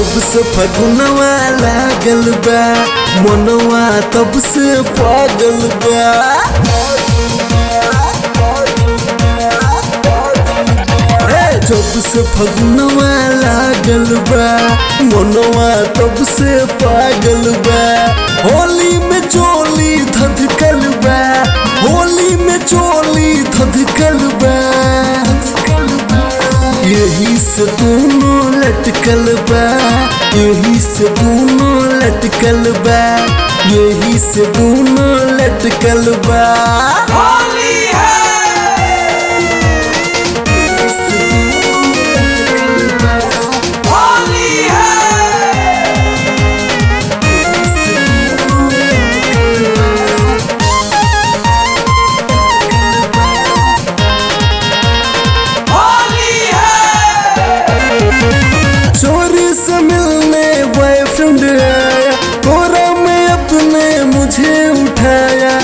जब से फगुनवा लागल बा मनवा तब से पागल बा। जब से फगुनवा लागल बा मनवा तब से पागल बा। होली में चोली धधकल बा, होली में चोली धधकल बा। यही से दोनों लटकल बा, यही से दोनों लटकल बा, यही से दोनों लटकल बा। होली है होली है होली है। चोरी से मिलने बॉयफ्रेंड आया, कोरा में अपने मुझे उठाया,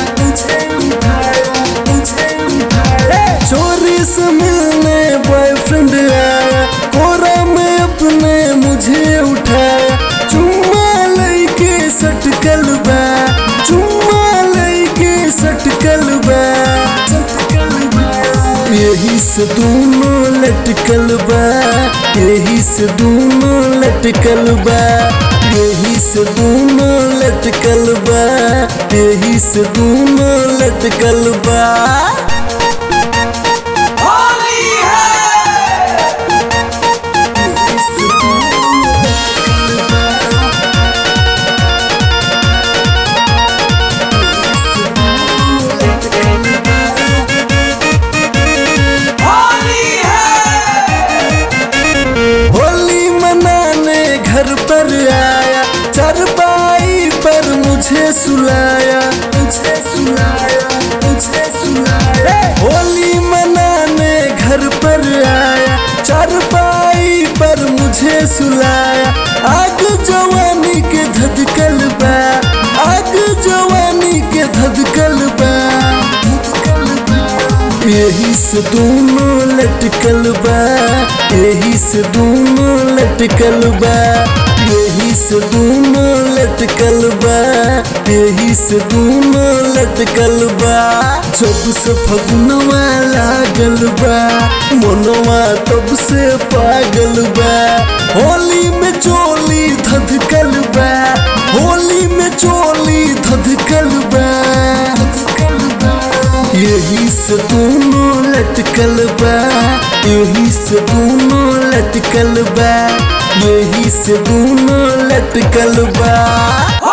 चोरी से मिलने बॉयफ्रेंड आया, कोरा में अपने मुझे उठाया। चुम्मा लइके सटकल बा, चुम्मा लइके सटकल बा। यही से दोनों लटकल बा, यही से दोनों लटकल बा, यही से दोनों लटकल बा, यही से दोनों लटकल बा। होली है होली है। होली मनाने घर पर आया, चारपाई पर मुझे सुलाया, मुझे सुलाया, मुझे सुलाया। होली मनाने घर पर आया, चारपाई पर मुझे सुलाया। आग जवानी के धधकल बा, आग जवानी के धधकल बा। यही से दोनों लटकल बा, यही से दोनों लटकल बा, यही से दोनों लटकल बा, यही से दोनों लटकल बा। जब से फगुनवा लागल बा मनवा तब से पागल बा। होली में चोली धधकल बा, होली में चोली धधकल बा। यही से दोनों लटकल बा, यही से दोनों लटकल बा, यही से दोनों लटकल बा।